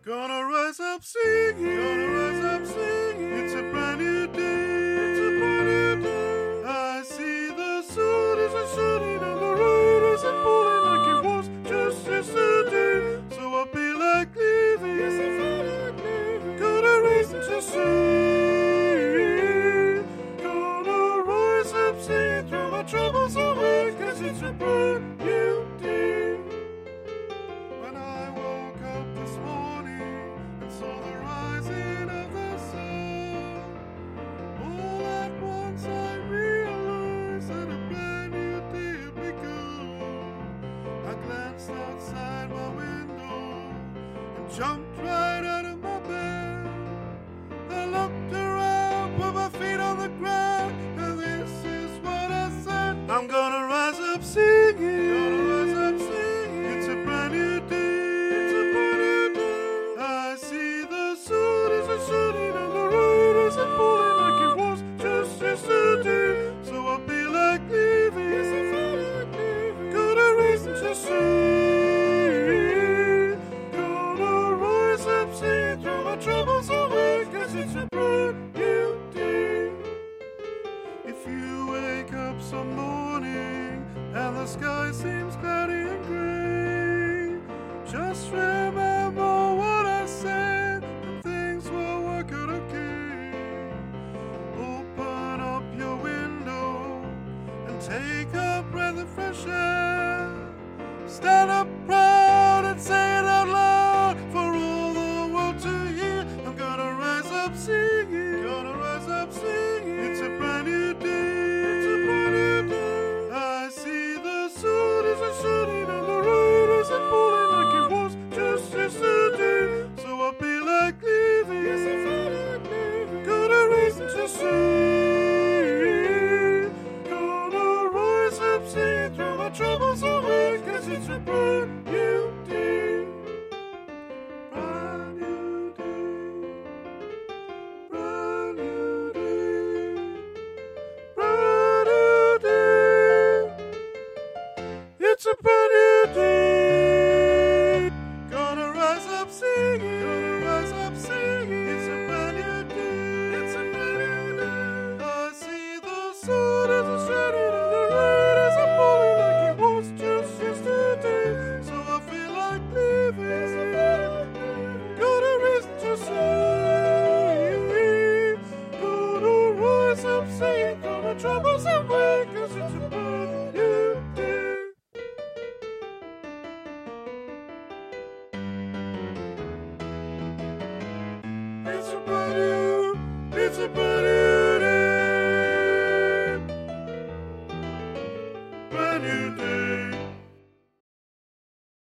Gonna rise up singing, gonna rise up singing. It's a brand new day, it's a brand new day. I see the sun is a shining and the rain isn't falling like it was just yesterday. So I feel like living, yes I feel like living. Got a reason to sing. Gonna rise up singing, throw my troubles away, 'cause it's a brand new day. When I woke up this morning and saw the rising of the sun, all at once I realized that a brand new day had begun. I glanced outside my window and jumped right out of my bed. I looked around, put my feet on the ground, and this is what I said: I'm gonna rise up singing, gonna rise up singing. It's a brand new day, it's a brand new day. I see the sun is a shining and the rain isn't falling like it was just yesterday. So I feel like living, yes I feel like living. Got a reason to sing. Gonna rise up singing, throw my troubles away, 'cause it's a brand new day. If you wake up some morning and the sky seems cloudy and gray, just remember what I said and things will work out okay. Open up your window and take a breath of fresh air. Stand up proud and say it out loud for all the world to hear. I'm gonna rise up singing, gonna rise up singing. It's a brand new day, it's a brand new day. I see the sun is a shining and the rain isn't falling like it was just yesterday. So I feel like living, yes I feel like living. Got a reason to sing. Gonna rise up singing, throw my troubles away, 'cause it's a brand new day. Brand new day. Brand new day. Brand new day. It's a brand new day. Gonna rise up singing, gonna rise up singing. It's a brand new day, it's a brand new day. I see the sun is a shining and the rain isn't falling like it was just yesterday. So I feel like living, yes I feel like living. Got a reason to sing. Gonna rise up singing, throw my troubles away, 'cause it's a brand new day. It's a brand new, it's a brand new day. Brand new day.